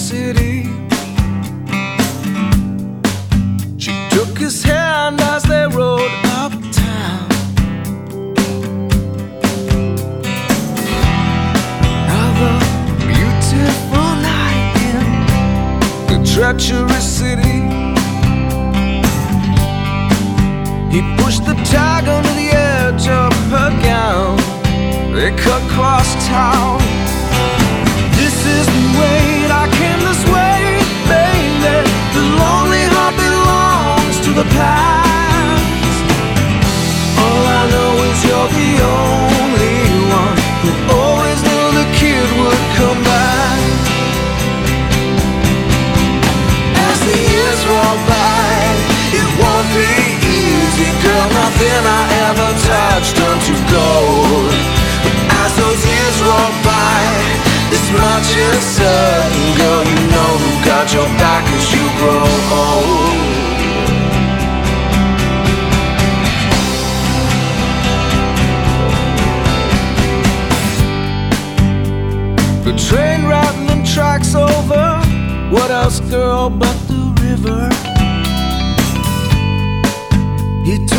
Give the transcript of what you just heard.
city. She took his hand as they rode uptown. Another beautiful night in the treacherous city. He pushed the tiger to the edge of her gown. They cut across town. This is the way I came this way, baby. The lonely heart belongs to the past. All I know is you're the only one who always knew the kid would come back. As the years roll by, it won't be easy, girl. Nothing I ever touched turned to gold. As those years roll by, this much is certain, girl. You know who got your back as you grow old. The train rattling tracks over. What else, girl, but the river? He